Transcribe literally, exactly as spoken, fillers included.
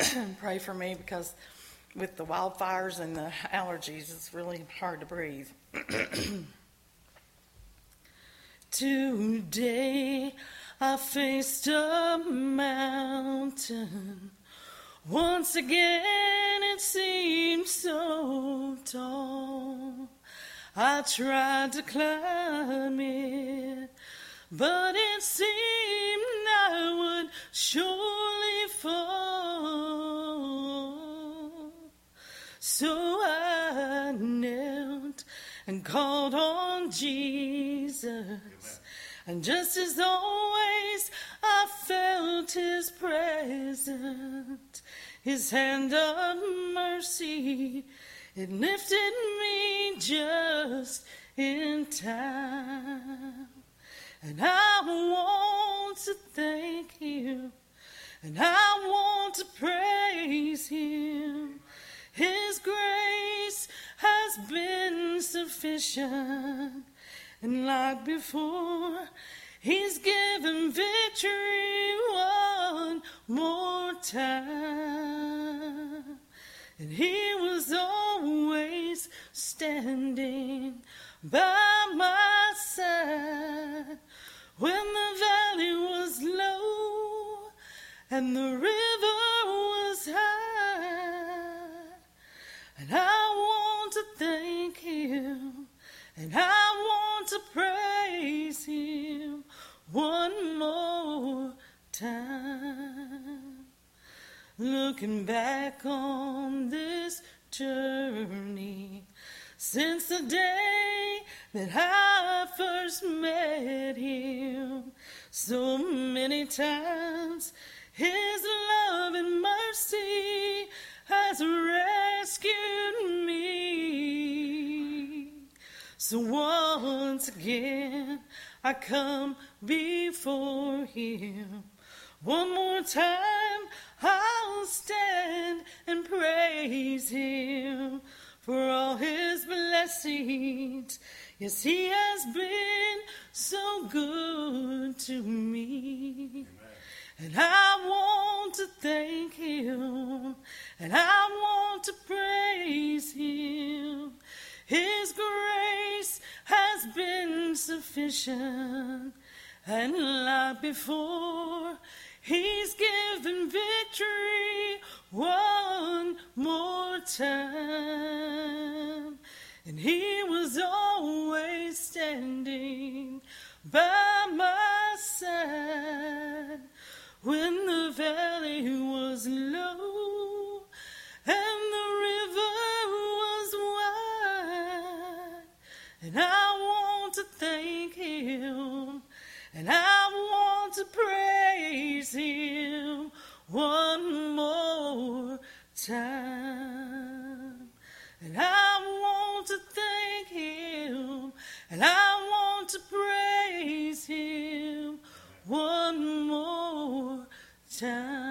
pray for me because with the wildfires and the allergies, it's really hard to breathe. Today I faced a mountain. Once again it seemed so tall. I tried to climb it, but it seemed I would surely fall. So I knelt and called on Jesus. Amen. And just as always, I felt his presence, his hand of mercy. It lifted me just in time. And I want to thank him, and I want to praise him. His grace has been sufficient, and like before, he's given victory one more time. And he was always standing by my side when the valley was low and the river was high. And I want to thank him, and I want to praise him one more time. Looking back on this journey, since the day that I first met him, so many times his love and mercy has rescued me. So once again I come before him. One more time I'll stand and praise him for all his blessings. Yes, he has been so good to me. Amen. And I want to thank him, and I want to praise him. His grace has been sufficient, and like before, he's given victory one more time. And he was always standing by my side when the valley was low and the river was wide. And I want to thank him, and I want to praise him one more time. And I want to thank him, and I want to praise him one more time.